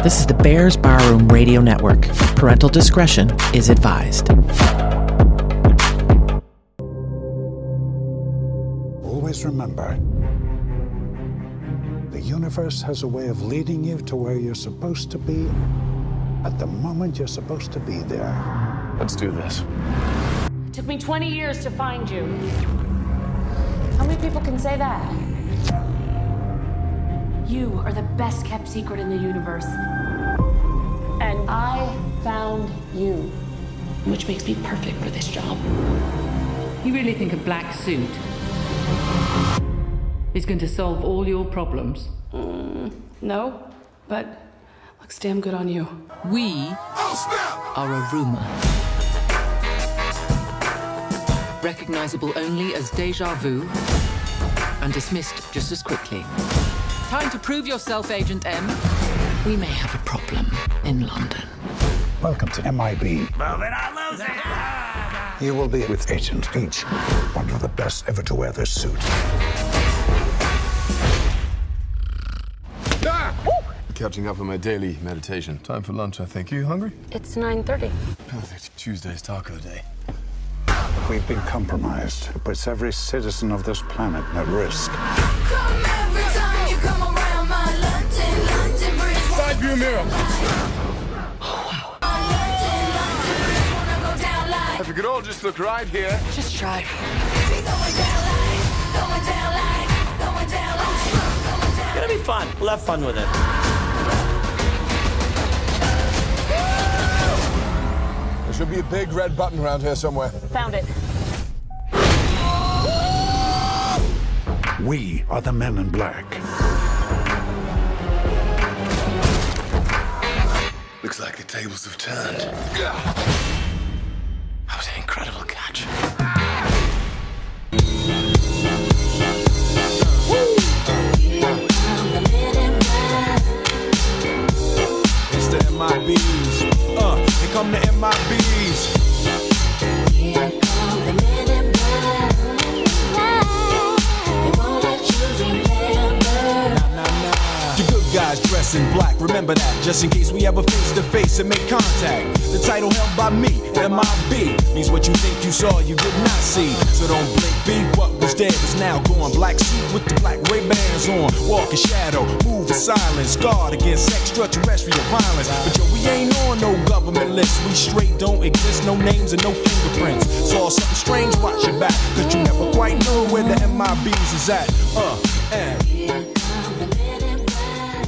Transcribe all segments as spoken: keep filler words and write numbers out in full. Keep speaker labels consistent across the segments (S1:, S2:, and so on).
S1: This is the Bears Barroom Radio Network. Parental discretion is advised.
S2: Always remember, the universe has a way of leading you to where you're supposed to be at the moment you're supposed to be there.
S3: Let's do this.
S4: It took me twenty years to find you. How many people can say that? You are the best kept secret in the universe. And I found you, which makes me perfect for this job.
S5: You really think a black suit is going to solve all your problems?
S4: Mm, no, but looks damn good on you.
S5: We are a rumor. Recognizable only as deja vu and dismissed just as quickly. Time to prove yourself, Agent M. We may have a problem in London.
S2: Welcome to M I B. You will be with Agent H, one of the best ever to wear this suit.
S3: Catching up on my daily meditation. Time for lunch, I think. You hungry?
S4: It's nine thirty.
S3: Perfect. Tuesday's taco day.
S2: We've been compromised. It puts every citizen of this planet at risk.
S3: Side view mirror.
S5: Oh, wow.
S3: If we could all just look right here.
S5: Just try.
S6: It's gonna be fun. We'll have fun with it.
S3: There should be a big red button around here somewhere.
S4: Found it.
S2: We are the Men in Black.
S3: Looks like the tables have turned. That was an incredible catch.
S7: It's the M I Bs. Uh, here come the M I Bs.
S8: Here come the Men in Black. They won't let you remember.
S7: Nah, nah, nah. The good guys dress in black. Remember that, just in case we ever face to face and make contact. The title held by me, M I B, means what you think you saw, you did not see. So don't blink, be what was dead is now gone. Black suit with the black Ray-Bans on. Walk in shadow, move in silence. Guard against extraterrestrial violence. But yo, we ain't on no government list. We straight don't exist, no names and no fingerprints. Saw something strange, watch your back, cause you never quite know where the M I Bs is at. Uh, and
S8: Here come the Men in Black.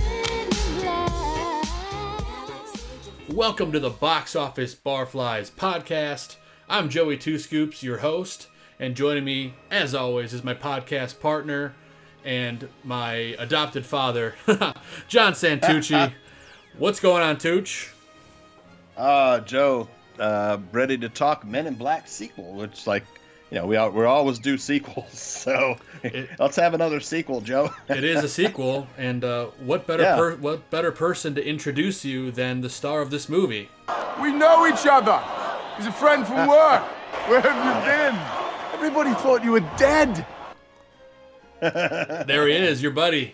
S9: Welcome to the Box Office Barflies podcast. I'm Joey Two Scoops, your host, and joining me, as always, is my podcast partner and my adopted father, John Santucci. What's going on, Tooch?
S6: Uh, Joe, uh, ready to talk Men in Black sequel, which, like, you know, we all, we always do sequels, so
S9: It-
S6: let's have another sequel, Joe.
S9: It is a sequel, and uh, what better
S6: Yeah.
S9: per- what better person to introduce you than the star of this movie?
S3: We know each other. He's a friend from work. Where have you been? Everybody thought you were dead.
S9: There he is, your buddy.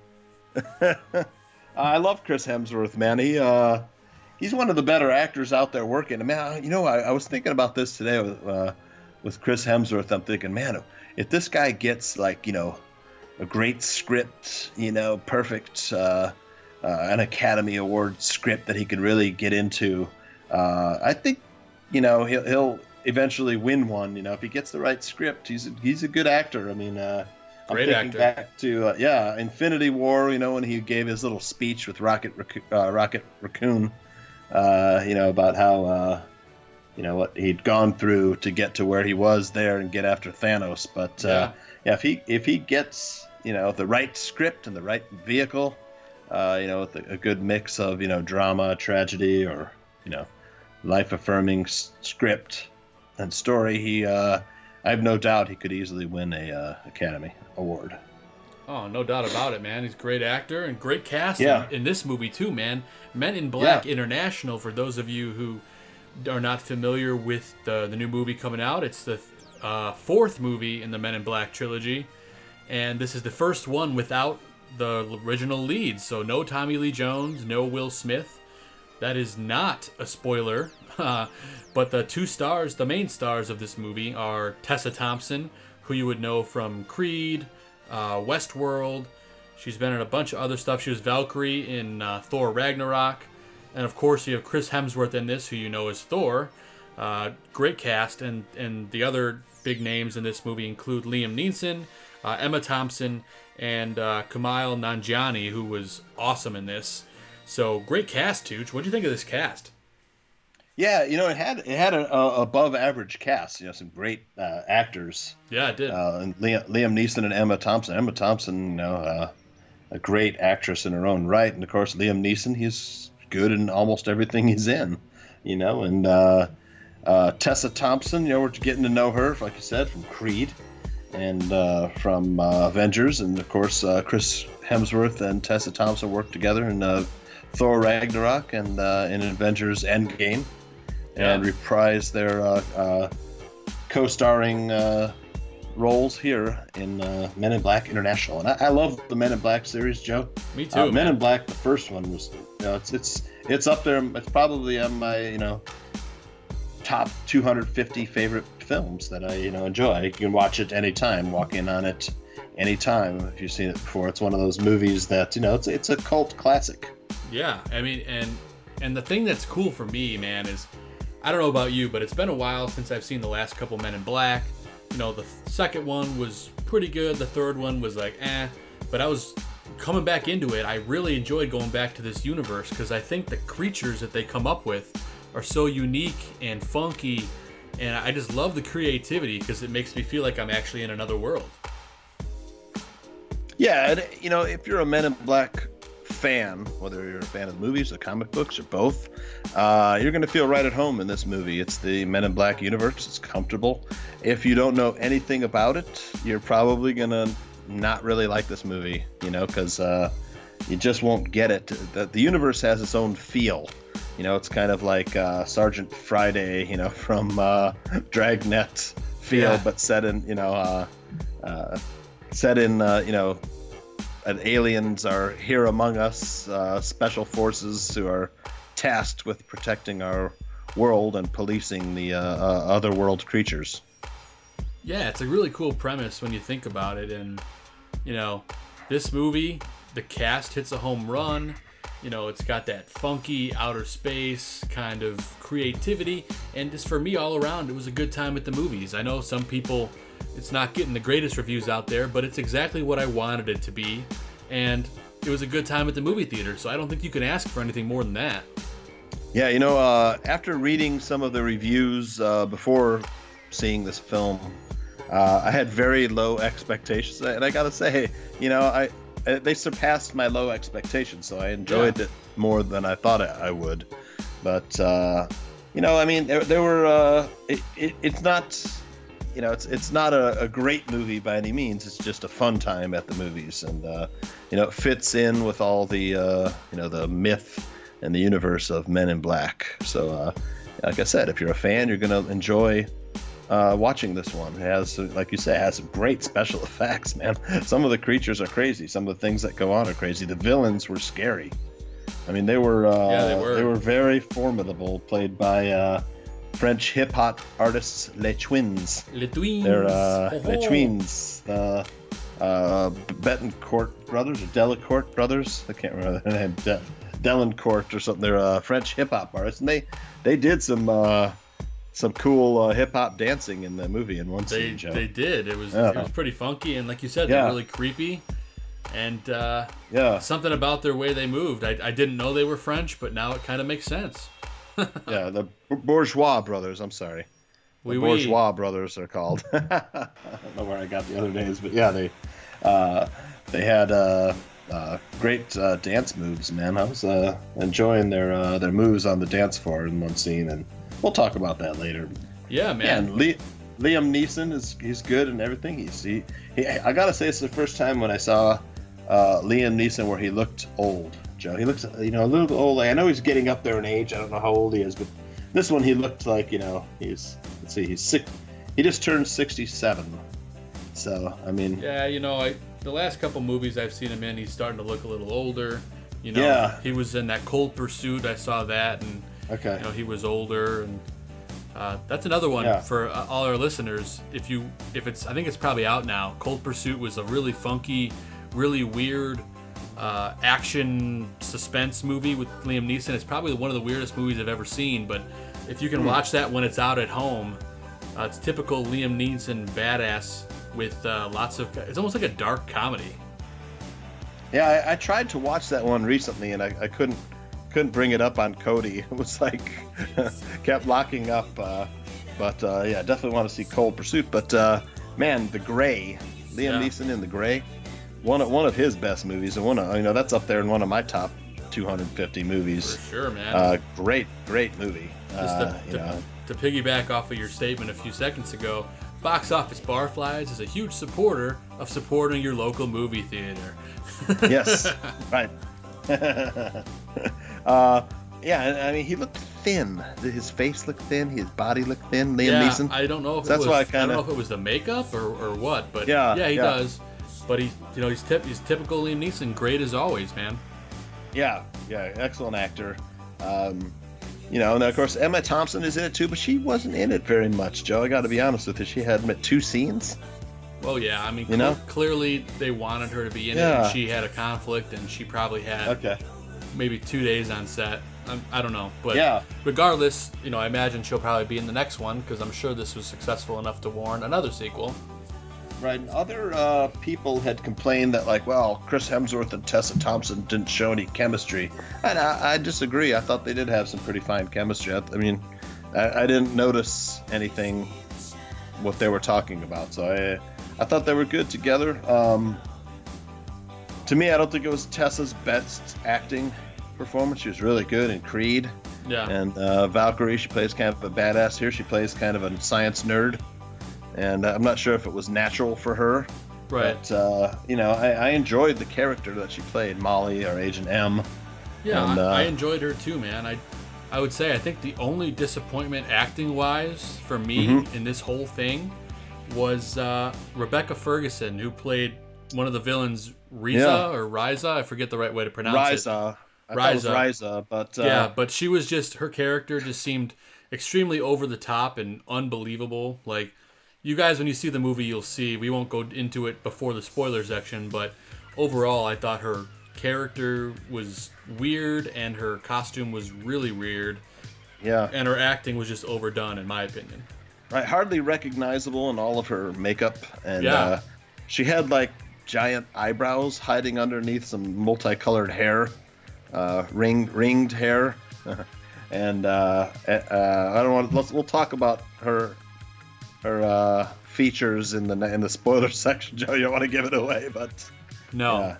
S6: I love Chris Hemsworth, man. He uh, he's one of the better actors out there working. Man, you know, I, I was thinking about this today with uh, with Chris Hemsworth. I'm thinking, man, if this guy gets, like, you know, a great script, you know, perfect, uh, uh, an Academy Award script that he could really get into, uh, I think, you know, he'll, he'll eventually win one. You know, if he gets the right script, he's a, he's a good actor. I mean, uh,
S9: Great
S6: I'm thinking
S9: actor.
S6: back to uh, yeah, Infinity War. You know, when he gave his little speech with Rocket Rac- uh, Rocket Raccoon, uh, you know, about how uh, you know what he'd gone through to get to where he was there and get after Thanos. But uh,
S9: Yeah.
S6: yeah, if he if he gets, you know, the right script and the right vehicle, uh, you know, with a, a good mix of, you know, drama, tragedy, or, you know, life affirming s- script and story, he uh, I have no doubt he could easily win a uh, Academy Award.
S9: Oh, no doubt about it, man. He's a great actor and great cast
S6: Yeah.
S9: in, in this movie too, man. Men in Black
S6: Yeah.
S9: International, for those of you who are not familiar with the, the new movie coming out, it's the uh, fourth movie in the Men in Black trilogy, and this is the first one without the original leads. So no Tommy Lee Jones, no Will Smith. That is not a spoiler. Uh, but the two stars, the main stars of this movie are Tessa Thompson, who you would know from Creed, uh, Westworld. She's been in a bunch of other stuff. She was Valkyrie in uh, Thor Ragnarok. And of course, you have Chris Hemsworth in this, who you know as Thor. Uh, great cast. And, and the other big names in this movie include Liam Neeson, uh, Emma Thompson, and uh, Kumail Nanjiani, who was awesome in this. So great cast, Tooch. What do you think of this cast?
S6: Yeah, you know, it had it had a, a above average cast. You know, some great uh, actors.
S9: Yeah, it did.
S6: Uh, and Liam, Liam Neeson and Emma Thompson. Emma Thompson, you know, uh, a great actress in her own right, and of course Liam Neeson, he's good in almost everything he's in. You know, and uh, uh, Tessa Thompson, you know, we're getting to know her, like you said, from Creed and uh, from uh, Avengers, and of course uh, Chris Hemsworth and Tessa Thompson worked together in uh, Thor Ragnarok and uh, in Avengers Endgame. And
S9: Yeah.
S6: reprise their uh, uh, co-starring uh, roles here in uh, Men in Black International. And I, I love the Men in Black series, Joe.
S9: Me too,
S6: Uh, Men
S9: man.
S6: in Black, the first one was, you know, it's it's it's up there. It's probably on my, you know, top two hundred fifty favorite films that I, you know, enjoy. You can watch it anytime, walk in on it anytime if you've seen it before. It's one of those movies that, you know, it's it's a cult classic.
S9: Yeah, I mean, and and the thing that's cool for me, man, is I don't know about you, but it's been a while since I've seen the last couple Men in Black. You know, the th- second one was pretty good. The third one was like, eh. But I was coming back into it. I really enjoyed going back to this universe because I think the creatures that they come up with are so unique and funky. And I just love the creativity because it makes me feel like I'm actually in another world.
S6: Yeah, and you know, if you're a Men in Black fan, whether you're a fan of the movies, the comic books, or both, uh, you're going to feel right at home in this movie. It's the Men in Black universe. It's comfortable. If you don't know anything about it, you're probably going to not really like this movie, you know, because uh, you just won't get it. The, the universe has its own feel. You know, it's kind of like uh, Sergeant Friday, you know, from uh, Dragnet feel,
S9: Yeah.
S6: but set in, you know, uh, uh, set in, uh, you know, and aliens are here among us, uh, special forces who are tasked with protecting our world and policing the uh, uh, other world creatures.
S9: Yeah, it's a really cool premise when you think about it. And, you know, this movie, the cast hits a home run. You know, it's got that funky outer space kind of creativity. And just for me, all around, it was a good time at the movies. I know some people, it's not getting the greatest reviews out there, but it's exactly what I wanted it to be. And it was a good time at the movie theater. So I don't think you can ask for anything more than that.
S6: Yeah, you know, uh, after reading some of the reviews uh, before seeing this film, uh, I had very low expectations. And I got to say, you know, I they surpassed my low expectations. So I enjoyed
S9: Yeah.
S6: it more than I thought I would. But, uh, you know, I mean, there, there were, uh, it, it, it's not... You know, it's it's not a, a great movie by any means. It's just a fun time at the movies, and uh, you know, it fits in with all the uh, you know the myth and the universe of Men in Black. So, uh, like I said, if you're a fan, you're gonna enjoy uh, watching this one. It has, like you say, it has some great special effects, man. Some of the creatures are crazy. Some of the things that go on are crazy. The villains were scary. I mean, they were uh,
S9: Yeah, they were.
S6: they were very formidable, played by. Uh, French hip hop artists Les Twins.
S9: Les Twins.
S6: They're uh,
S9: Oh,
S6: Les
S9: oh.
S6: Twins, uh, uh, Betancourt brothers or Delacourt brothers. I can't remember their name. De- Delancourt or something. They're uh, French hip hop artists, and they they did some uh, some cool uh, hip hop dancing in the movie in one
S9: They
S6: scene. Joe.
S9: they did. It was
S6: Yeah.
S9: it was pretty funky, and like you said,
S6: Yeah.
S9: they're really creepy. And uh,
S6: Yeah.
S9: something about their way they moved. I, I didn't know they were French, but now it kind of makes sense.
S6: Yeah, the Bourgeois brothers. I'm sorry. The
S9: Oui, oui.
S6: Bourgeois brothers are called. I don't know where I got the other names, but yeah, they uh, they had uh, uh, great uh, dance moves, man. I was uh, enjoying their uh, their moves on the dance floor in one scene, and we'll talk about that later.
S9: Yeah, man.
S6: Yeah, and Le- Liam Neeson is he's good and everything. He's he, he I gotta say, it's the first time when I saw uh, Liam Neeson where he looked old. Joe, he looks, you know, a little bit old. I know he's getting up there in age. I don't know how old he is, but this one he looked like, you know, he's, let's see, he's sick. He just turned sixty-seven. So, I mean,
S9: Yeah, you know, I the last couple movies I've seen him in, he's starting to look a little older. You know,
S6: Yeah.
S9: he was in that Cold Pursuit. I saw that, and
S6: Okay.
S9: you know, he was older, and uh, that's another one
S6: Yeah.
S9: for uh, all our listeners. If you, if it's, I think it's probably out now. Cold Pursuit was a really funky, really weird uh, action suspense movie with Liam Neeson. It's probably one of the weirdest movies I've ever seen. But if you can
S6: Hmm.
S9: watch that when it's out at home, uh, it's typical Liam Neeson badass with uh, lots of. It's almost like a dark comedy.
S6: Yeah, I, I tried to watch that one recently, and I, I couldn't couldn't bring it up on Kodi. It was like kept locking up. Uh, but uh, yeah, definitely want to see Cold Pursuit. But uh, man, The Gray, Liam
S9: Yeah.
S6: Neeson in The Gray, one of, one of his best movies, and one of, you know, that's up there in one of my top two hundred fifty movies.
S9: For sure, man.
S6: Uh, great, great movie.
S9: Just
S6: Uh,
S9: to,
S6: you
S9: to,
S6: know,
S9: to piggyback off of your statement a few seconds ago, Box Office Barflies is a huge supporter of supporting your local movie theater.
S6: yes, right. uh, yeah, I mean, he looked thin. His face looked thin. His body looked thin. Liam
S9: yeah,
S6: Neeson.
S9: I don't know if
S6: So
S9: it
S6: that's
S9: was.
S6: why I
S9: I,
S6: kinda-
S9: don't know if it was the makeup or, or what, but
S6: Yeah,
S9: yeah, he
S6: yeah.
S9: does. But he's, you know, he's tip, he's typical Liam Neeson, great as always, man.
S6: Yeah, yeah, excellent actor. Um, you know, and of course Emma Thompson is in it too, but she wasn't in it very much, Joe. I got to be honest with you. She had met two scenes.
S9: Well, yeah, I mean,
S6: You know?
S9: cl- clearly they wanted her to be in it,
S6: Yeah.
S9: and she had a conflict, and she probably had
S6: Okay.
S9: maybe two days on set. I'm, I don't know, but
S6: Yeah.
S9: regardless, you know, I imagine she'll probably be in the next one because I'm sure this was successful enough to warrant another sequel.
S6: Right. And other uh, people had complained that, like, well, Chris Hemsworth and Tessa Thompson didn't show any chemistry, and I, I disagree. I thought they did have some pretty fine chemistry. I, I mean, I, I didn't notice anything what they were talking about, so I, I thought they were good together. Um, to me, I don't think it was Tessa's best acting performance. She was really good in Creed.
S9: Yeah.
S6: And uh, Valkyrie, she plays kind of a badass here. She plays kind of a science nerd. And I'm not sure if it was natural for her.
S9: Right.
S6: But, uh, you know, I, I enjoyed the character that she played, Molly, or Agent M.
S9: Yeah,
S6: And,
S9: I,
S6: uh,
S9: I enjoyed her too, man. I, I would say I think the only disappointment acting-wise for me
S6: Mhm.
S9: in this whole thing was uh, Rebecca Ferguson, who played one of the villains, Riza
S6: Yeah.
S9: or Riza. I forget the right way to pronounce it.
S6: Ryza. I thought it was
S9: Ryza.
S6: Ryza, but... Uh,
S9: Yeah, but she was just, her character just seemed extremely over the top and unbelievable. Like, you guys, when you see the movie, you'll see, we won't go into it before the spoiler section, but overall, I thought her character was weird and her costume was really weird.
S6: Yeah.
S9: And her acting was just overdone, in my opinion.
S6: Right, hardly recognizable in all of her makeup. And
S9: Yeah.
S6: uh, she had, like, giant eyebrows hiding underneath some multicolored hair. Uh, ring, ringed hair. and uh, uh, I don't want to... Let's, we'll talk about her... her uh, features in the in the spoiler section, Joe. You don't want to give it away, but
S9: No.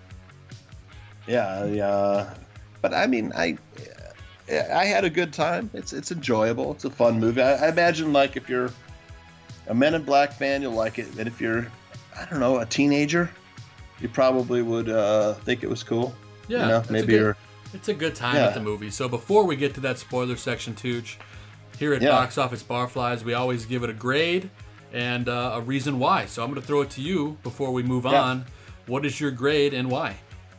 S6: yeah, yeah, uh, but I mean, I I had a good time. It's it's enjoyable. It's a fun movie. I, I imagine, like, if you're a Men in Black fan, you'll like it, and if you're, I don't know, a teenager, you probably would uh, think it was cool.
S9: Yeah,
S6: you know,
S9: it's a
S6: maybe
S9: good-
S6: you're.
S9: It's a good time
S6: Yeah.
S9: at the movie. So before we get to that spoiler section, Tooch, here at
S6: Yeah.
S9: Box Office Barflies, we always give it a grade and uh, a reason why. So I'm going to throw it to you before we move
S6: Yeah.
S9: on. What is your grade and why?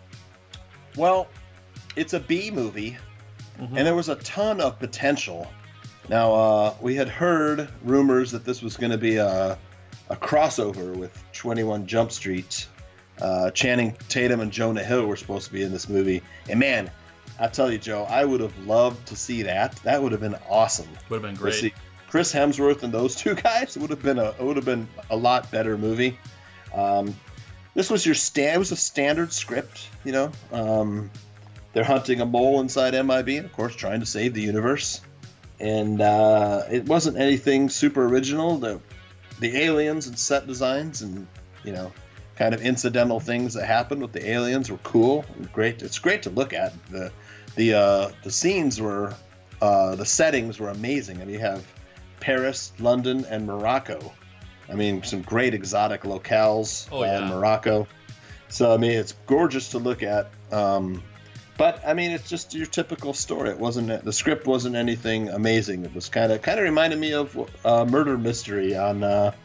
S6: Well, it's a B movie,
S9: Mhm.
S6: and there was a ton of potential. Now, uh, we had heard rumors that this was going to be a, a crossover with twenty-one Jump Street. Uh, Channing Tatum and Jonah Hill were supposed to be in this movie. And man, I tell you, Joe, I would have loved to see that. That would have been awesome.
S9: Would have been
S6: To
S9: great.
S6: see Chris Hemsworth and those two guys, it would have been a it would have been a lot better movie. Um, this was your stand. It was a standard script, you know. Um, they're hunting a mole inside M I B, and of course, trying to save the universe. And uh, it wasn't anything super original. The the aliens and set designs and, you know, kind of incidental things that happened with the aliens were cool and great. It's great to look at. The the uh, the scenes were uh, the settings were amazing. I mean, you have Paris, London, and Morocco. I mean, some great exotic locales
S9: Oh,
S6: uh,
S9: yeah.
S6: in Morocco. So I mean, it's gorgeous to look at. Um, but I mean, it's just your typical story. It wasn't the script wasn't anything amazing. It was kind of kind of reminded me of uh, Murder Mystery on uh,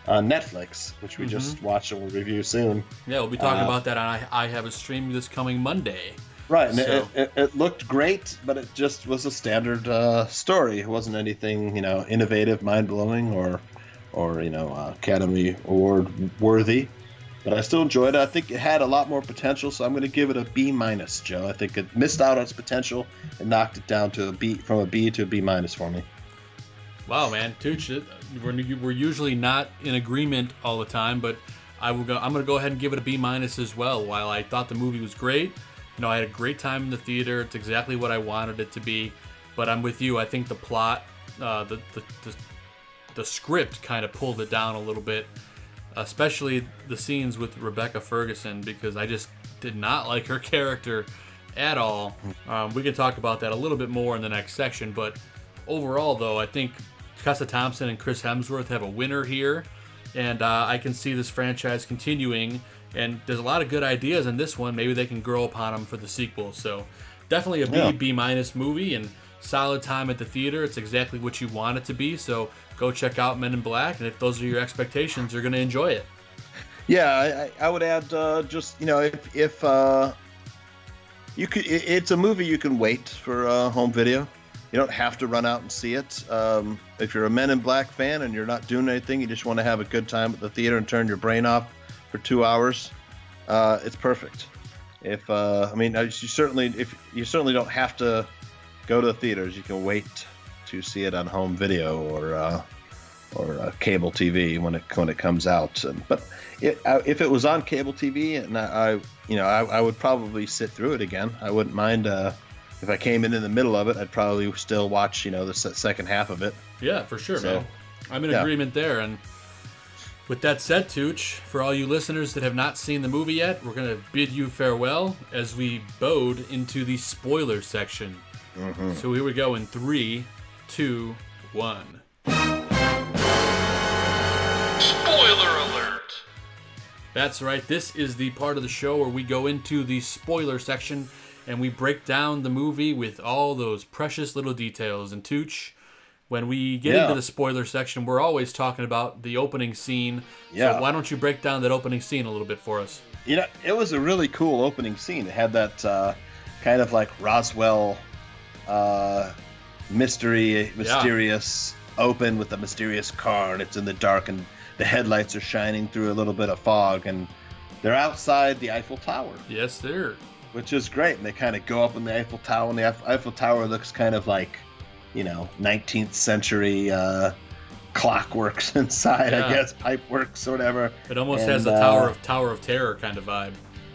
S6: on Netflix, which we
S9: Mm-hmm.
S6: just watched and will review soon.
S9: Yeah, we'll be talking
S6: Uh,
S9: about that on I, I Have a Stream this coming Monday.
S6: Right, and
S9: So-
S6: it, it, it looked great, but it just was a standard uh, story. It wasn't anything, you know, innovative, mind-blowing, or, or you know, uh, Academy Award worthy. But I still enjoyed it. I think it had a lot more potential, so I'm going to give it a B minus, Joe. I think it missed out on its potential and knocked it down to a B, from a B to a B minus for me.
S9: Wow, man, Tooch, it- we're, we're usually not in agreement all the time, but I will go. I'm going to go ahead and give it a B minus as well. While I thought the movie was great, you know, I had a great time in the theater. It's exactly what I wanted it to be. But I'm with you. I think the plot, uh, the, the the the script kind of pulled it down a little bit, especially the scenes with Rebecca Ferguson, because I just did not like her character at all. Um, we can talk about that a little bit more in the next section, but overall, though, I think Tessa Thompson and Chris Hemsworth have a winner here, and uh, I can see this franchise continuing, and there's a lot of good ideas in this one. Maybe they can grow upon them for the sequel. So definitely a B,
S6: Yeah.
S9: B minus movie, and solid time at the theater. It's exactly what you want it to be, so go check out Men in Black, and if those are your expectations, you're going to enjoy it.
S6: Yeah, I, I- I would add uh, just, you know, if, if uh, you could, it, it's a movie you can wait for uh, home video. You don't have to run out and see it. Um, if you're a Men in Black fan and you're not doing anything, you just want to have a good time at the theater and turn your brain off for two hours, uh, it's perfect. If uh, I mean, you certainly, if you certainly don't have to go to the theaters, you can wait to see it on home video or uh, or uh, cable T V when it when it comes out. And, but it, uh, if it was on cable T V, and I, I you know, I, I would probably sit through it again. I wouldn't mind. Uh, If I came in in the middle of it, I'd probably still watch, you know, the se- second half of it.
S9: Yeah, for sure,
S6: So,
S9: man. I'm in
S6: yeah.
S9: agreement there. And with that said, Tooch, for all you listeners that have not seen the movie yet, we're going to bid you farewell as we bode into the spoiler section.
S6: Mm-hmm.
S9: So here we go in three, two, one.
S10: Spoiler alert!
S9: That's right. This is the part of the show where we go into the spoiler section and we break down the movie with all those precious little details. And Tooch, when we get
S6: Yeah.
S9: into the spoiler section, we're always talking about the opening scene.
S6: Yeah.
S9: So why don't you break down that opening scene a little bit for us?
S6: You know, it was a really cool opening scene. It had that uh, kind of like Roswell uh, mystery, mysterious open with a mysterious car, and it's in the dark, and the headlights are shining through a little bit of fog, and they're outside the Eiffel Tower.
S9: Yes, sir.
S6: Which is great. And they kind of go up in the Eiffel Tower, and the Eiff- Eiffel Tower looks kind of like, you know, nineteenth century uh, clockworks inside,
S9: Yeah.
S6: I guess, pipeworks or whatever.
S9: It almost
S6: And,
S9: has the
S6: uh,
S9: Tower of Tower of Terror kind of vibe.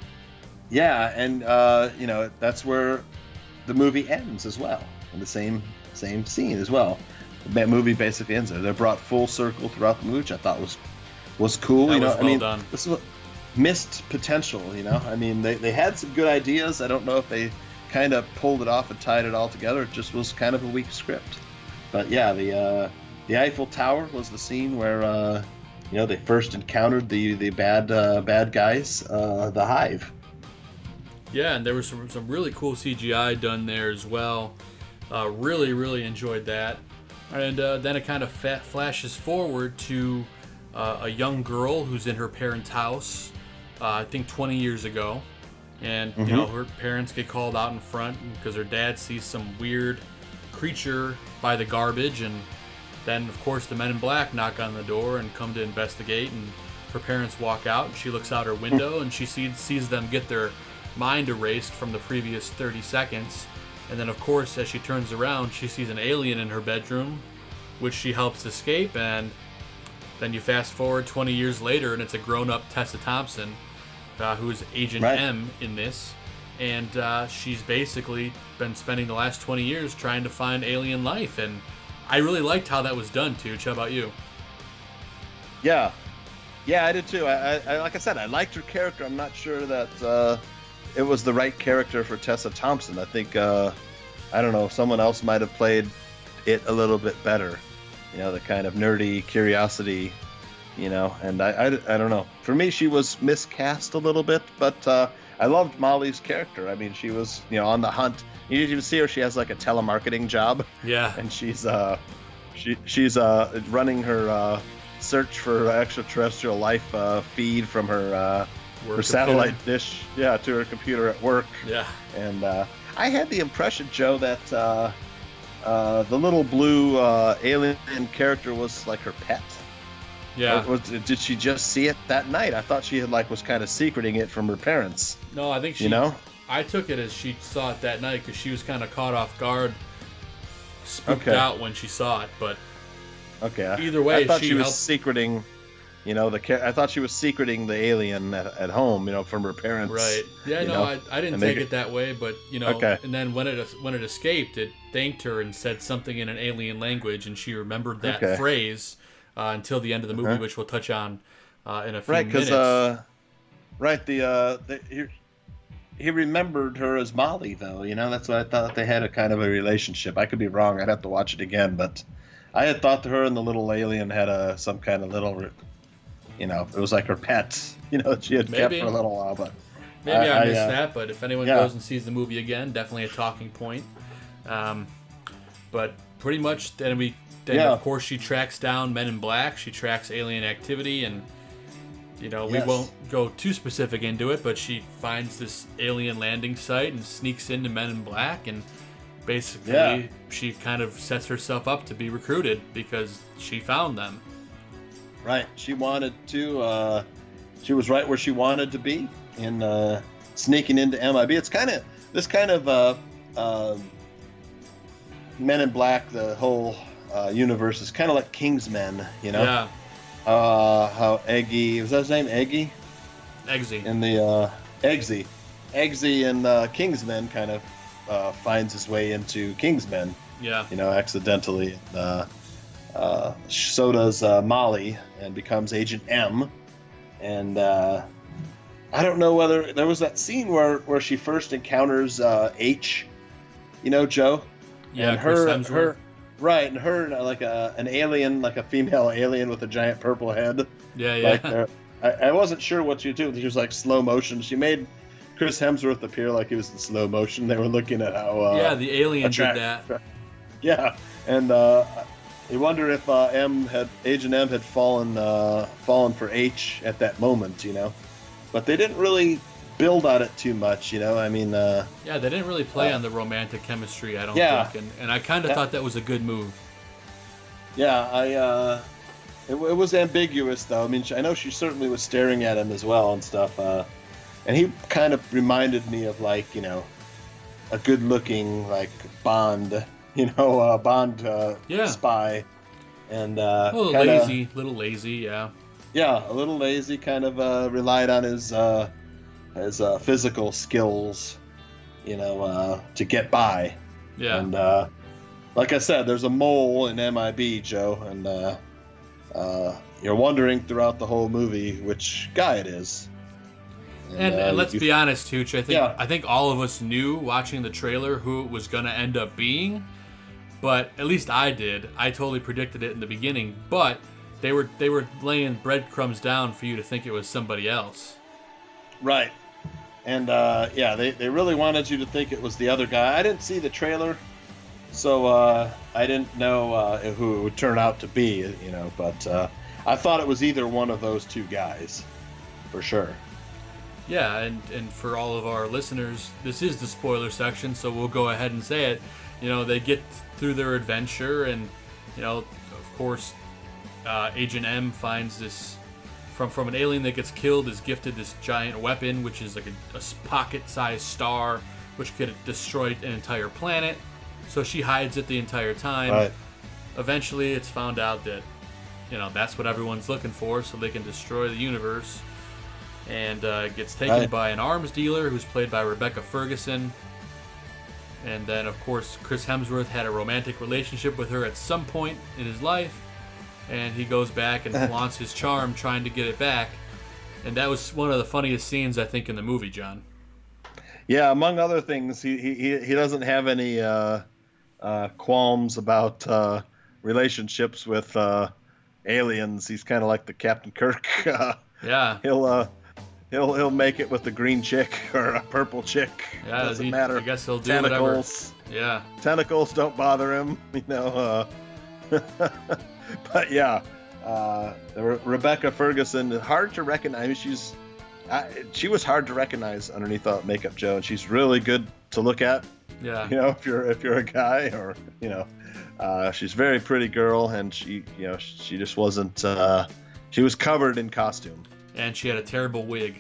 S6: Yeah, and uh, you know, that's where the movie ends as well, in the same same scene as well. The movie basically ends there. They're brought full circle throughout the movie, which I thought was was cool.
S9: That
S6: you know,
S9: was
S6: I
S9: well
S6: mean,
S9: done.
S6: this is what missed potential. You know, I mean, they they had some good ideas. I don't know if they kind of pulled it off and tied it all together. It just was kind of a weak script. But yeah, the uh, the Eiffel Tower was the scene where uh, you know, they first encountered the the bad uh, bad guys, uh, the Hive.
S9: Yeah, and there was some, some really cool C G I done there as well. Uh, really, really enjoyed that. And uh, then it kind of fa- flashes forward to uh, a young girl who's in her parents' house, uh, I think twenty years ago. And, you know, her parents get called out in front because her dad sees some weird creature by the garbage. And then, of course, the Men in Black knock on the door and come to investigate. And her parents walk out, and she looks out her window, and she sees, sees them get their mind erased from the previous thirty seconds. And then, of course, as she turns around, she sees an alien in her bedroom, which she helps escape. And then you fast forward twenty years later, and it's a grown-up Tessa Thompson, uh, who is Agent
S6: Right.
S9: M in this. And uh, she's basically been spending the last twenty years trying to find alien life. And I really liked how that was done, Tooch. How about you?
S6: Yeah, yeah, I did too. I, I, I like I said, I liked her character. I'm not sure that uh, it was the right character for Tessa Thompson. I think uh, I don't know, someone else might have played it a little bit better. You know, the kind of nerdy curiosity. You know, and I, I, I don't know. For me, she was miscast a little bit, but uh, I loved Molly's character. I mean, she was, you know, on the hunt. You even see her; she has like a telemarketing job.
S9: Yeah.
S6: And she's uh, she she's uh running her uh. search for extraterrestrial life uh, feed from her uh,
S9: Work
S6: her satellite
S9: computer.
S6: dish, yeah, to her computer at work.
S9: Yeah.
S6: And uh, I had the impression, Joe, that uh, uh, the little blue uh, alien character was like her pet.
S9: Yeah.
S6: Or was, did she just see it that night? I thought she had like was kind of secreting it from her parents.
S9: No, I think she.
S6: You know?
S9: I took it as she saw it that night because she was kind of caught off guard, spooked
S6: Okay.
S9: out when she saw it. But
S6: Okay.
S9: either way,
S6: I thought
S9: she,
S6: she, was
S9: helped.
S6: secreting. You know, the ca- I thought she was secreting the alien at, at home. You know, from her parents.
S9: Right. Yeah.
S6: you
S9: No,
S6: know?
S9: I, I didn't
S6: And
S9: take
S6: they-
S9: it that way, but you know.
S6: Okay.
S9: And then when it when it escaped, it thanked her and said something in an alien language, and she remembered that
S6: Okay.
S9: phrase uh, until the end of the movie,
S6: Uh-huh.
S9: which we'll touch on uh, in a few
S6: Right,
S9: minutes.
S6: because uh, right the uh, the, he, he remembered her as Molly, though. You know, that's what I thought they had a kind of a relationship. I could be wrong. I'd have to watch it again, but I had thought her and the little alien had a some kind of little, you know, it was like her pet. You know, that she had kept
S9: Maybe.
S6: for a little while, but
S9: Maybe I,
S6: I
S9: missed
S6: uh,
S9: that, but if anyone
S6: yeah.
S9: goes and sees the movie again, definitely a talking point. Um, but pretty much, then we, then
S6: Yeah.
S9: of course she tracks down Men in Black. She tracks alien activity, and you know we
S6: Yes.
S9: won't go too specific into it, but she finds this alien landing site and sneaks into Men in Black, and basically
S6: Yeah.
S9: she kind of sets herself up to be recruited because she found them.
S6: Right. She wanted to. Uh, she was right where she wanted to be in uh, sneaking into M I B. It's kind of this kind of uh, um Men in Black. The whole uh, universe is kind of like Kingsmen. You know.
S9: Yeah,
S6: Uh, how Eggy was that his name? Eggy
S9: Eggsy.
S6: in the uh, Eggsy, Eggsy in uh, Kingsmen kind of uh, finds his way into Kingsmen.
S9: Yeah.
S6: You know, accidentally. Uh, uh, so does uh, Molly, and becomes Agent M. And uh, I don't know whether there was that scene where, where she first encounters uh, H. You know, Joe.
S9: Yeah,
S6: and
S9: Chris
S6: her,
S9: Hemsworth.
S6: her, right, and her uh, like a an alien, like a female alien with a giant purple head.
S9: Yeah, yeah.
S6: Like uh, I, I wasn't sure what she do. She was like slow motion. She made Chris Hemsworth appear like he was in slow motion. They were looking at how. Uh,
S9: yeah, the alien
S6: attract-
S9: did that.
S6: Yeah, and uh, you wonder if uh, M had Agent M had fallen uh, fallen for H at that moment, you know, but they didn't really build on it too much, you know. I mean, uh,
S9: Yeah, they didn't really play
S6: Uh,
S9: on the romantic chemistry, I don't
S6: yeah.
S9: think, and, and I kind of
S6: Yeah.
S9: thought that was a good move.
S6: yeah, I uh, it, it was ambiguous though. I mean, I know she certainly was staring at him as well and stuff, uh, and he kind of reminded me of like you know a good-looking like Bond, you know, uh, Bond uh,
S9: Yeah.
S6: spy, and uh,
S9: A little
S6: kinda-
S9: lazy, little lazy, yeah.
S6: Yeah, a little lazy, kind of uh, relied on his uh, his uh, physical skills, you know, uh, to get by.
S9: Yeah.
S6: And uh, like I said, there's a mole in M I B, Joe, and uh, uh, you're wondering throughout the whole movie which guy it is.
S9: And,
S6: uh,
S9: and let's
S6: you-
S9: be honest, Hooch. I think
S6: Yeah.
S9: I think all of us knew watching the trailer who it was going to end up being, but at least I did. I totally predicted it in the beginning, but they were they were laying breadcrumbs down for you to think it was somebody else.
S6: Right. And uh, yeah, they, they really wanted you to think it was the other guy. I didn't see the trailer, so uh, I didn't know uh, who it would turn out to be, you know, but uh, I thought it was either one of those two guys, for sure.
S9: Yeah, and, and for all of our listeners, this is the spoiler section, so we'll go ahead and say it. You know, they get through their adventure, and, you know, of course, uh, Agent M finds this, from, from an alien that gets killed, is gifted this giant weapon, which is like a, a pocket-sized star, which could destroy an entire planet. So she hides it the entire time.
S6: Right.
S9: Eventually, it's found out that, you know, that's what everyone's looking for, so they can destroy the universe. And uh, gets taken
S6: Right.
S9: by an arms dealer who's played by Rebecca Ferguson. And then, of course, Chris Hemsworth had a romantic relationship with her at some point in his life. And he goes back and flaunts his charm trying to get it back. And that was one of the funniest scenes, I think, in the movie, John.
S6: Yeah, among other things, he he, he doesn't have any uh, uh, qualms about uh, relationships with uh, aliens. He's kind of like the Captain Kirk. Uh,
S9: Yeah.
S6: he'll uh, he'll he'll make it with the green chick or a purple chick.
S9: Yeah,
S6: Doesn't
S9: he-
S6: matter.
S9: I guess he'll do
S6: Tentacles.
S9: whatever. Yeah.
S6: Tentacles don't bother him. You know. Uh, but yeah, uh, Re- Rebecca Ferguson, hard to recognize. I mean, she's I, she was hard to recognize underneath the makeup, Joe, and she's really good to look at.
S9: Yeah.
S6: You know, if you're if you're a guy, or you know, uh, she's a very pretty girl, and she you know she just wasn't. Uh, she was covered in costume.
S9: And she had a terrible wig.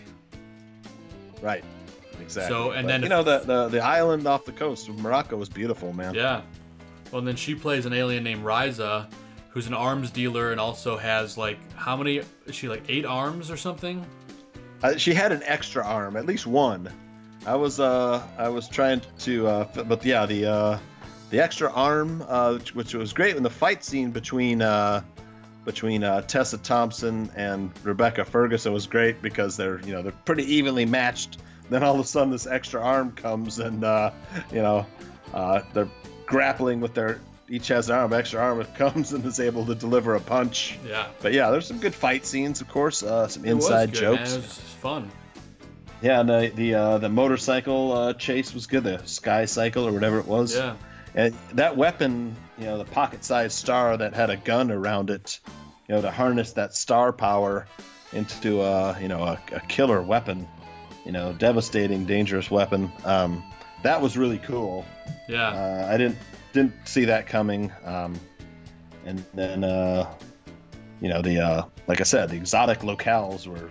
S6: Right. Exactly.
S9: So and
S6: but,
S9: then
S6: you
S9: if,
S6: know the, the the island off the coast of Morocco was beautiful, man.
S9: Yeah. Well, and then she plays an alien named Riza, who's an arms dealer and also has like how many? Is she like eight arms or something?
S6: Uh, she had an extra arm, at least one. I was uh I was trying to uh but yeah the uh the extra arm uh which, which was great in the fight scene between uh between uh, Tessa Thompson and Rebecca Ferguson was great because they're you know they're pretty evenly matched. Then all of a sudden this extra arm comes and uh you know uh they're grappling with their each has an arm extra arm it comes and is able to deliver a punch.
S9: Yeah.
S6: But yeah, there's some good fight scenes, of course, uh some
S9: It
S6: inside
S9: was good,
S6: jokes.
S9: Man. It was fun.
S6: Yeah, and the the uh, the motorcycle uh, chase was good. The Sky Cycle or whatever it was.
S9: Yeah.
S6: And that weapon, you know, the pocket-sized star that had a gun around it, you know, to harness that star power into a you know a, a killer weapon, you know, devastating, dangerous weapon. Um, that was really cool.
S9: Yeah.
S6: Uh, I didn't didn't see that coming. Um, and then uh, you know the uh, like I said, the exotic locales were.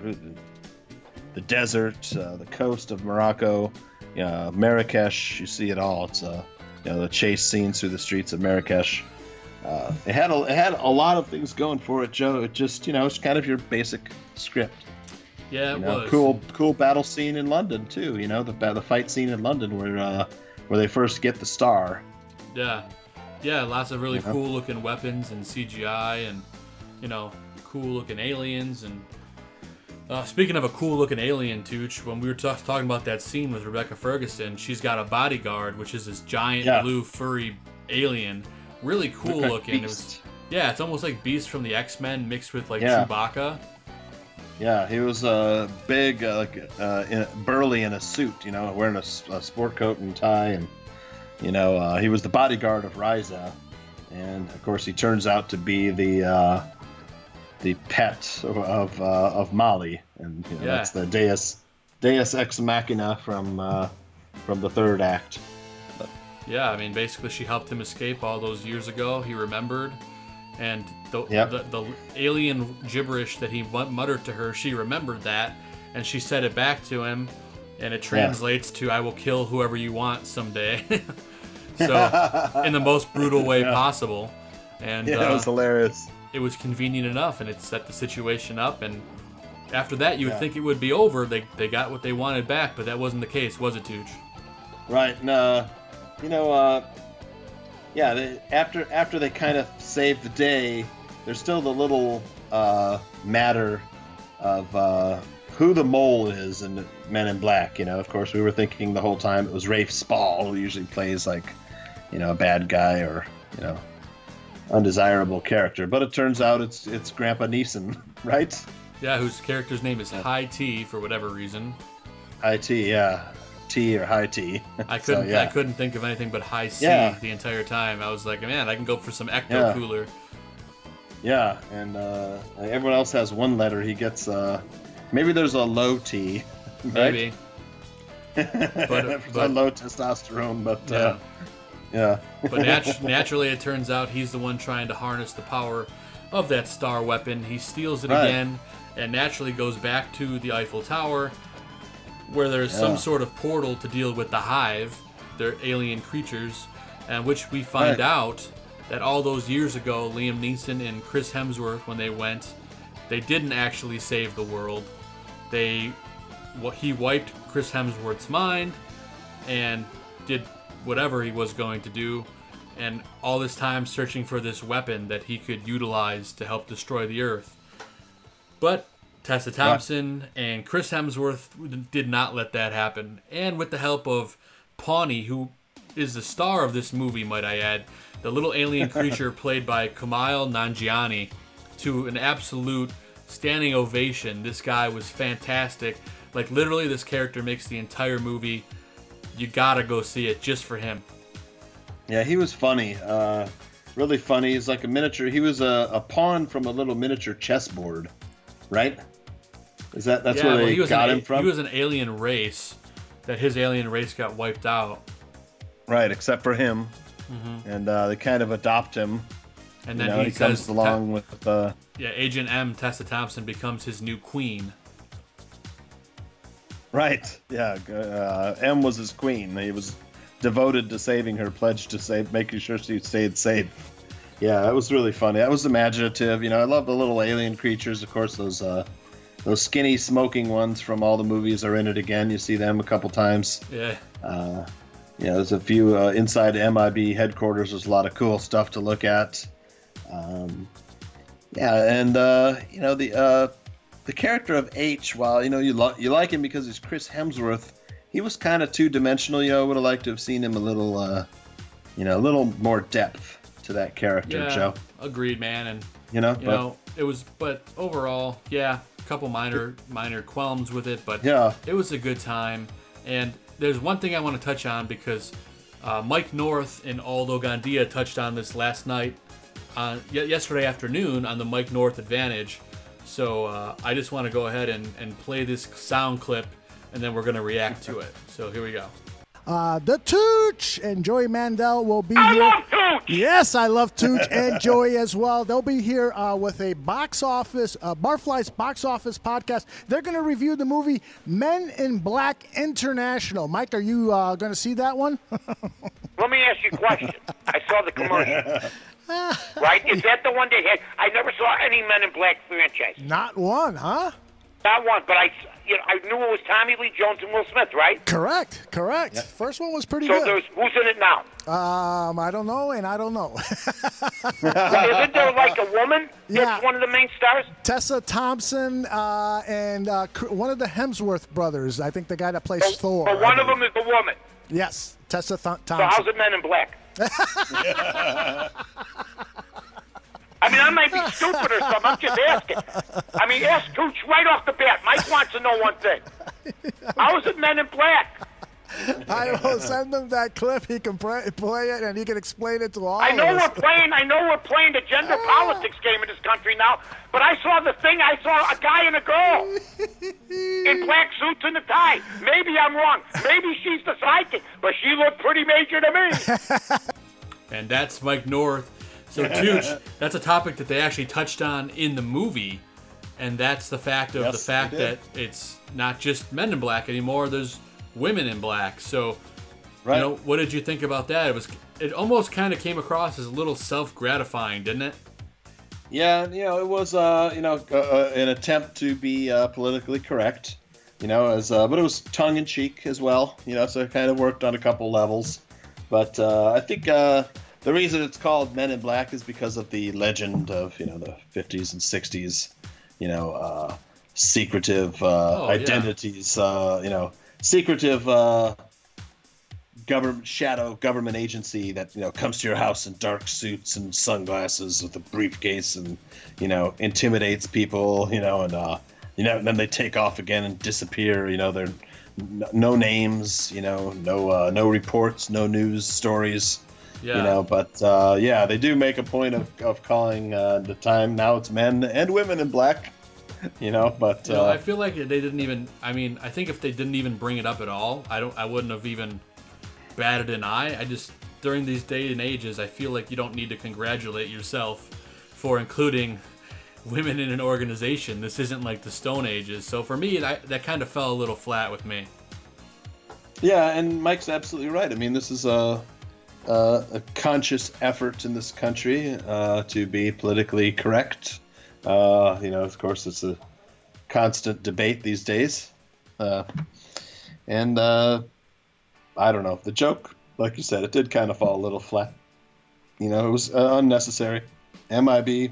S6: The desert, uh, the coast of Morocco, uh, Marrakesh, you see it all. It's uh, you know the chase scenes through the streets of Marrakesh. Uh, it had a, it had a lot of things going for it, Joe. It just you know it's kind of your basic script.
S9: Yeah, it
S6: you know,
S9: was
S6: cool. Cool battle scene in London too. You know the the fight scene in London where uh, where they first get the star.
S9: Yeah, yeah, lots of really
S6: You know?
S9: cool looking weapons and C G I and you know cool looking aliens and. Uh, speaking of a cool-looking alien, Tooch, when we were t- talking about that scene with Rebecca Ferguson, she's got a bodyguard, which is this giant
S6: Yeah.
S9: blue furry alien. Really cool
S6: Looked like
S9: looking. It
S6: Beast.
S9: was, yeah, it's almost like Beast from the X-Men mixed with like
S6: Yeah.
S9: Chewbacca.
S6: Yeah, he was uh, big, uh, like uh, in, burly in a suit, you know, wearing a, s- a sport coat and tie, and you know, uh, he was the bodyguard of Riza, and of course, he turns out to be the uh, the pet of uh, of Molly, and you know,
S9: Yeah.
S6: that's the Deus Deus Ex Machina from uh, from the third act. But,
S9: Yeah, I mean, basically she helped him escape all those years ago. He remembered, and the
S6: Yep.
S9: the, the alien gibberish that he mu- muttered to her, she remembered that, and she said it back to him, and it translates to "I will kill whoever you want someday." So, in the most brutal way
S6: Yeah.
S9: possible, and
S6: yeah,
S9: uh,
S6: it was hilarious.
S9: it was convenient enough, and it set the situation up. And after that, you would
S6: Yeah.
S9: think it would be over. They they got what they wanted back, but that wasn't the case, was it, Tooch?
S6: Right, and uh, you know, uh, yeah, they, after after they kind of saved the day, there's still the little uh, matter of uh, who the mole is in Men in Black. You know, of course, we were thinking the whole time it was Rafe Spall, who usually plays like, you know, a bad guy or you know, undesirable character. But it turns out it's it's Grandpa Neeson, right?
S9: Yeah, whose character's name is High T for whatever reason.
S6: High T, yeah, T or High T.
S9: I
S6: So,
S9: couldn't
S6: yeah.
S9: I couldn't think of anything but High C
S6: Yeah.
S9: the entire time. I was like, man, I can go for some Ecto
S6: Yeah.
S9: Cooler.
S6: Yeah, and uh, everyone else has one letter. He gets uh, maybe there's a low T, right?
S9: Maybe.
S6: but,
S9: but-
S6: low testosterone, but
S9: Yeah.
S6: uh, yeah.
S9: But nat- naturally, it turns out he's the one trying to harness the power of that star weapon. He steals it
S6: Right.
S9: again, and naturally goes back to the Eiffel Tower, where there's some
S6: Yeah.
S9: sort of portal to deal with the Hive, their alien creatures, and which we find
S6: Right.
S9: out that all those years ago, Liam Neeson and Chris Hemsworth, when they went, they didn't actually save the world. They, what he wiped Chris Hemsworth's mind, and did whatever he was going to do, and all this time searching for this weapon that he could utilize to help destroy the Earth. But Tessa Thompson and Chris Hemsworth did not let that happen. And with the help of Pawnee, who is the star of this movie, might I add, the little alien creature played by Kumail Nanjiani, to an absolute standing ovation. This guy was fantastic. Like, literally, this character makes the entire movie. You gotta go see it just for him.
S6: Yeah, he was funny. Uh, really funny. He's like a miniature. He was a, a pawn from a little miniature chessboard, right? Is that that's
S9: yeah,
S6: where
S9: well,
S6: they
S9: he was
S6: got
S9: an,
S6: him from?
S9: He was an alien race. That his alien race got wiped out.
S6: Right, except for him.
S9: Mm-hmm.
S6: And uh, they kind of adopt him.
S9: And
S6: you
S9: then
S6: know,
S9: he,
S6: he
S9: says,
S6: comes along
S9: Te-
S6: with uh,
S9: yeah, Agent M, Tessa Thompson becomes his new queen.
S6: Right. Yeah. Uh, M was his queen. He was devoted to saving her, pledged to save, making sure she stayed safe. Yeah, that was really funny. That was imaginative. You know, I love the little alien creatures. Of course, those uh, those skinny smoking ones from all the movies are in it again. You see them a couple times.
S9: Yeah.
S6: Uh, yeah, there's a few uh, inside M I B headquarters. There's a lot of cool stuff to look at. Um, yeah, and uh, you know the uh, the character of H. While you know you lo- you like him because he's Chris Hemsworth, he was kind of two dimensional. You know, would have liked to have seen him a little, uh, you know, a little more depth to that character,
S9: Yeah,
S6: Joe.
S9: agreed, man. And
S6: You know,
S9: you
S6: but-
S9: know, it was, but overall, yeah, a couple minor minor qualms with it, but
S6: Yeah.
S9: it was a good time. And there's one thing I want to touch on because uh, Mike North and Aldo Gandia touched on this last night, uh, y- yesterday afternoon on the Mike North Advantage. So uh, I just want to go ahead and, and play this sound clip, and then we're going to react to it. So here we go.
S11: Uh, the Tooch and Joey Mandel will be
S10: I
S11: here.
S10: love Tooch!
S11: Yes, I love Tooch and Joey as well. They'll be here uh, with a box office, uh, Barfly's box office podcast. They're going to review the movie Men in Black International. Mike, are you uh, going to see that one?
S12: Let me ask you a question. I saw the commercial. Right? Is that the one they had? I never saw any Men in Black franchise.
S11: Not one, huh?
S12: Not one, but I, you know, I knew it was Tommy Lee Jones and Will Smith, right?
S11: Correct, correct. First one was pretty
S12: so
S11: good.
S12: there's who's in it now?
S11: Um, I don't know, and I don't know.
S12: Well, isn't there like a woman
S11: Yeah.
S12: that's one of the main stars?
S11: Tessa Thompson uh, and uh, cr- one of the Hemsworth brothers. I think the guy that plays Thor.
S12: But one of them is the woman.
S11: Yes, Tessa Th-
S12: So
S11: Thompson.
S12: how's it Men in Black? I mean, I might be stupid or something. I'm just asking. I mean, ask Tooch right off the bat. Mike wants to know one thing. How is it Men in Black?
S11: I will send him that clip. He can play, play it, and he can explain it to all
S12: I know
S11: of us.
S12: we're playing. I know we're playing the gender politics game in this country now. But I saw the thing. I saw a guy and a girl in black suits and a tie. Maybe I'm wrong. Maybe she's the sidekick, but she looked pretty major to me.
S9: And that's Mike North. So, Tooch, that's a topic that they actually touched on in the movie, and that's the fact of
S6: Yes,
S9: the fact
S6: they
S9: that
S6: did.
S9: it's not just men in black anymore. There's women in black. So,
S6: Right.
S9: you know, what did you think about that? It was, it almost kind of came across as a little self-gratifying, didn't it?
S6: Yeah, you know, it was, uh, you know, uh, uh, an attempt to be uh, politically correct, you know, as uh, but it was tongue-in-cheek as well, you know, so it kind of worked on a couple levels. But uh, I think uh, the reason it's called Men in Black is because of the legend of, you know, the fifties and sixties, you know, uh, secretive uh,
S9: Oh, yeah.
S6: identities, uh, you know, secretive uh, government shadow government agency that, you know, comes to your house in dark suits and sunglasses with a briefcase and, you know, intimidates people, you know, and uh, you know, and then they take off again and disappear. You know, they're n- no names, you know, no uh, no reports, no news stories.
S9: Yeah.
S6: You know, but uh, yeah, they do make a point of, of calling uh, the time now it's men and women in black. You know, but
S9: You know,
S6: uh,
S9: I feel like they didn't even. I mean, I think if they didn't even bring it up at all, I don't. I wouldn't have even batted an eye. I just during these day and ages, I feel like you don't need to congratulate yourself for including women in an organization. This isn't like the Stone Ages. So for me, that that kind of fell a little flat with me.
S6: yeah, and Mike's absolutely right. I mean, this is a a, a conscious effort in this country uh, to be politically correct. Uh, you know, of course, it's a constant debate these days. Uh, and uh, I don't know. The joke, like you said, it did kind of fall a little flat. You know, it was uh, unnecessary. M I B. You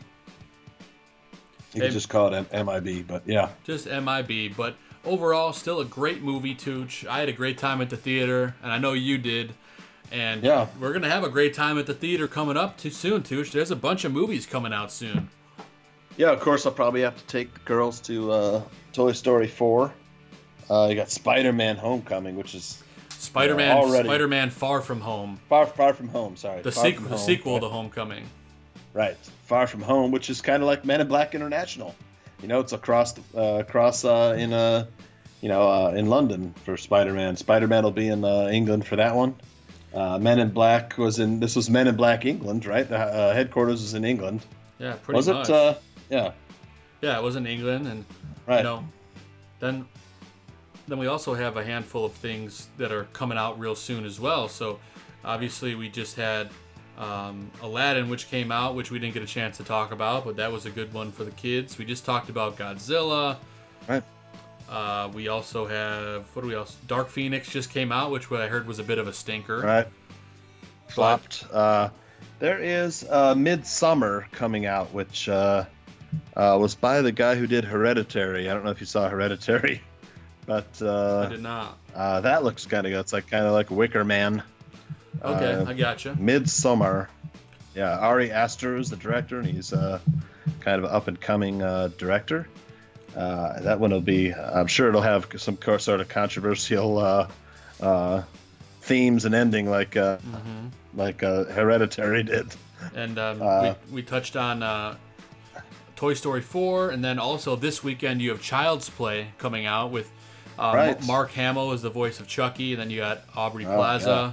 S9: Hey.
S6: could just call it M- MIB, but yeah.
S9: Just M I B, but overall, still a great movie, Tooch. I had a great time at the theater, and I know you did. And
S6: Yeah.
S9: we're gonna have a great time at the theater coming up too soon, Tooch. There's a bunch of movies coming out soon.
S6: Yeah, of course, I'll probably have to take the girls to uh, Toy Story four. Uh, you got Spider-Man Homecoming, which is
S9: Spider-Man,
S6: uh, already.
S9: Spider-Man Far From Home.
S6: Far, far from home. Sorry,
S9: The
S6: Far
S9: sequel,
S6: From
S9: the
S6: Home,
S9: sequel
S6: right.
S9: to Homecoming.
S6: Right, Far From Home, which is kind of like Men in Black International. You know, it's across uh, across uh, in uh, you know uh, in London for Spider-Man. Spider-Man will be in uh, England for that one. Uh, Men in Black was in this was Men in Black England, right? The uh, headquarters was in England.
S9: Yeah, pretty
S6: was
S9: much.
S6: it? Uh, yeah.
S9: Yeah, it was in England, and
S6: Right.
S9: you know, then then we also have a handful of things that are coming out real soon as well. So obviously we just had um, Aladdin, which came out, which we didn't get a chance to talk about, but that was a good one for the kids. We just talked about Godzilla.
S6: Right.
S9: Uh, we also have what do we else? Dark Phoenix just came out, which I heard was a bit of a stinker.
S6: Right. Flopped. Uh, there is uh, Midsummer coming out, which uh, uh, was by the guy who did Hereditary. I don't know if you saw Hereditary, but uh,
S9: I did not.
S6: Uh, that looks kind of good. It's like kind of like Wicker Man.
S9: Okay,
S6: uh,
S9: I gotcha.
S6: Midsummer. Yeah, Ari Aster is the director, and he's uh, kind of an up and coming uh, director. Uh, that one will be. I'm sure it'll have some co- sort of controversial uh, uh, themes and ending, like uh,
S9: Mm-hmm.
S6: like uh, Hereditary did.
S9: And um,
S6: Uh,
S9: we, we touched on uh, Toy Story four, and then also this weekend you have Child's Play coming out with uh,
S6: Right.
S9: Mark Hamill as the voice of Chucky, and then you got Aubrey
S6: Oh,
S9: Plaza.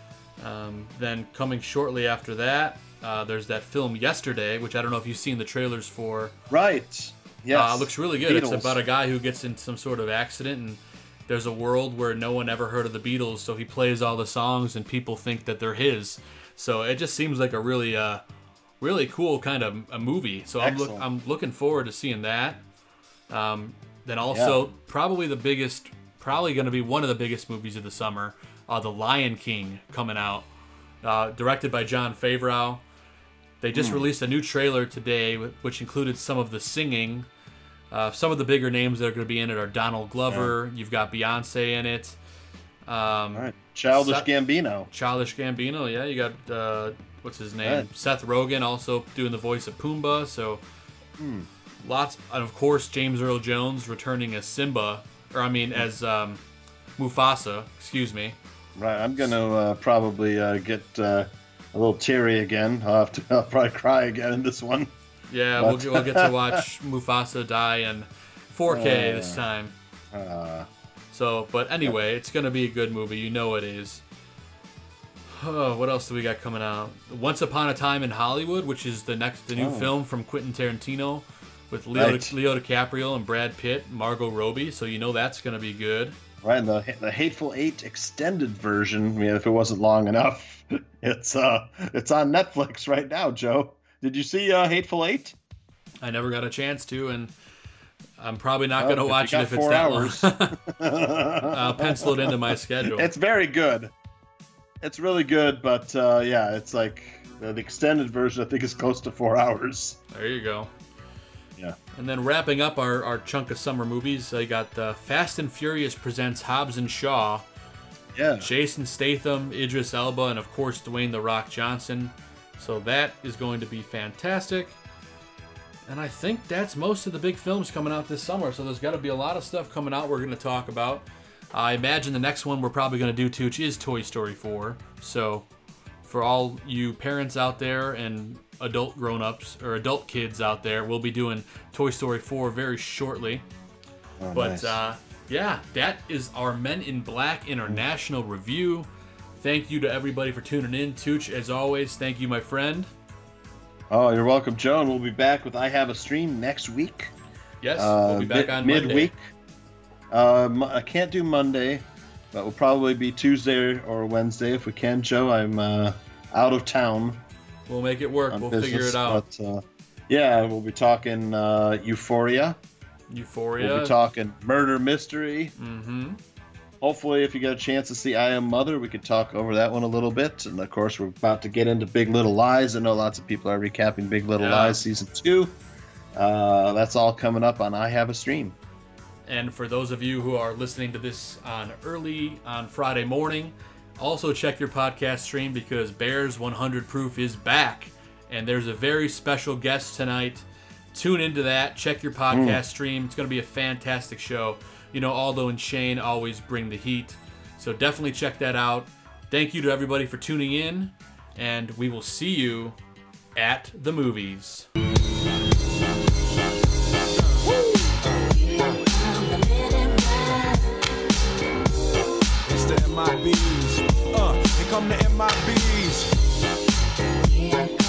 S9: Um, then coming shortly after that, uh, there's that film Yesterday, which I don't know if you've seen the trailers for.
S6: Right. Yes.
S9: Uh, it looks really good.
S6: Beatles.
S9: It's about a guy who gets in some sort of accident, and there's a world where no one ever heard of the Beatles, so he plays all the songs, and people think that they're his. So it just seems like a really, uh, really cool kind of a movie. So I'm, look,
S6: Excellent.
S9: I'm looking forward to seeing that. Um, then also,
S6: Yeah.
S9: probably the biggest, probably going to be one of the biggest movies of the summer, uh, The Lion King coming out, uh, directed by Jon Favreau. They just
S6: Hmm.
S9: released a new trailer today, wh- which included some of the singing. Uh, some of the bigger names that are going to be in it are Donald Glover. You've got Beyonce in it. Um,
S6: All right. Childish
S9: Seth-
S6: Gambino.
S9: Childish Gambino, yeah. You got, uh, what's his name?
S6: Right.
S9: Seth Rogen also doing the voice of Pumbaa. So
S6: Hmm.
S9: lots, and of course, James Earl Jones returning as Simba, or I mean, as um, Mufasa, excuse me.
S6: Right. I'm gonna uh, probably uh, get uh, a little teary again. I'll have to. I'll probably cry again in this one.
S9: Yeah,
S6: But-
S9: we'll, get- we'll get to watch Mufasa die in four K
S6: Uh,
S9: this time.
S6: Uh,
S9: So, but anyway, it's gonna be a good movie. You know it is. Oh, what else do we got coming out? Once Upon a Time in Hollywood, which is the next, the new
S6: Oh.
S9: film from Quentin Tarantino, with Leo,
S6: Right.
S9: Leo DiCaprio and Brad Pitt, Margot Robbie. So you know that's gonna be good.
S6: right. And the the Hateful Eight extended version. I mean, if it wasn't long enough, it's uh, it's on Netflix right now. Joe, did you see uh, Hateful Eight?
S9: I never got a chance to, and I'm probably not
S6: Well,
S9: gonna
S6: if you
S9: watch it
S6: got
S9: if it's
S6: four
S9: that
S6: hours.
S9: long. I'll pencil it into my schedule.
S6: It's very good. It's really good, but uh, yeah, it's like uh, the extended version. I think is close to four hours.
S9: There you go.
S6: Yeah.
S9: And then wrapping up our, our chunk of summer movies, I got uh, Fast and Furious presents Hobbs and Shaw.
S6: Yeah.
S9: Jason Statham, Idris Elba, and of course Dwayne The Rock Johnson. So that is going to be fantastic. And I think that's most of the big films coming out this summer. So there's got to be a lot of stuff coming out we're going to talk about. I imagine the next one we're probably going to do, Tooch, is Toy Story four. So for all you parents out there and adult grown-ups or adult kids out there, we'll be doing Toy Story four very shortly.
S6: Oh,
S9: but
S6: nice.
S9: uh, yeah, that is our Men in Black International review. Thank you to everybody for tuning in. Tooch, as always, thank you, my friend.
S6: Oh, you're welcome, Joe. And we'll be back with I Have a Stream next week.
S9: Yes,
S6: Uh,
S9: we'll be back
S6: mid-
S9: on Monday.
S6: midweek. Uh, mo- I can't do Monday, but we'll probably be Tuesday or Wednesday if we can. Joe, I'm uh, out of town.
S9: We'll make it work.
S6: on
S9: We'll figure
S6: business,
S9: it out.
S6: But, uh, yeah, we'll be talking uh, Euphoria.
S9: Euphoria.
S6: We'll be talking murder mystery.
S9: Mm-hmm.
S6: Hopefully, if you get a chance to see I Am Mother, we could talk over that one a little bit. And of course, we're about to get into Big Little Lies. I know lots of people are recapping Big Little
S9: Yeah.
S6: Lies season two. Uh, that's all coming up on I Have a Stream.
S9: And for those of you who are listening to this on early on Friday morning, also check your podcast stream because Bears one hundred Proof is back. And there's a very special guest tonight. Tune into that. Check your podcast
S6: Mm.
S9: stream. It's going to be a fantastic show. You know, Aldo and Shane always bring the heat. So definitely check that out. Thank you to everybody for tuning in, and we will see you at the movies.
S7: It's the M I Bs. Uh, here come the M I Bs.